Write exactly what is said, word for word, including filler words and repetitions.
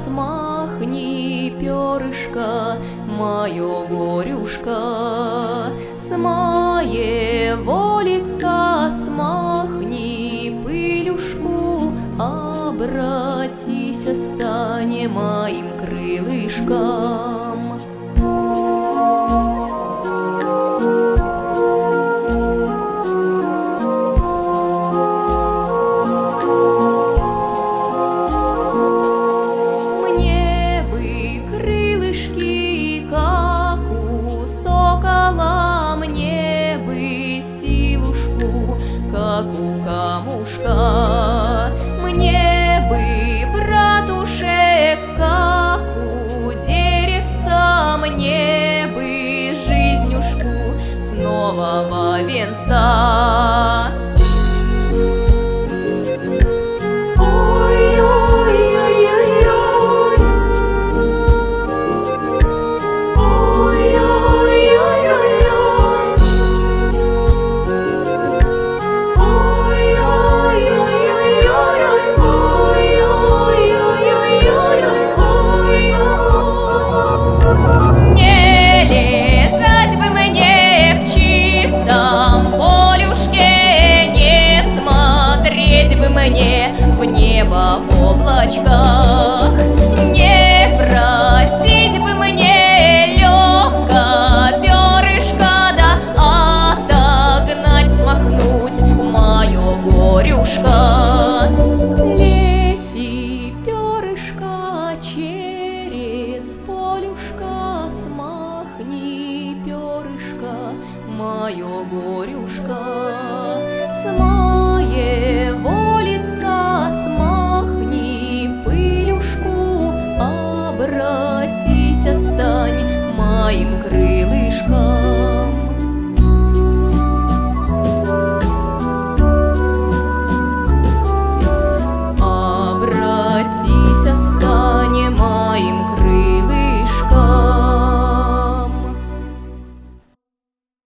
смахни, перышко, мое горюшка, с моего лица смахни пылюшку, обратись, стань моим крылышком. Как у камушка, мне бы, братушек, как у деревца, мне бы жизнюшку с нового венца. Мне в небо в облачках, не просить бы мне легко перышко, да отогнать, смахнуть мое горюшко. Лети, перышко, через полюшко, смахни, перышко, мое горюшко, с моего обратись, стань моим крылышком.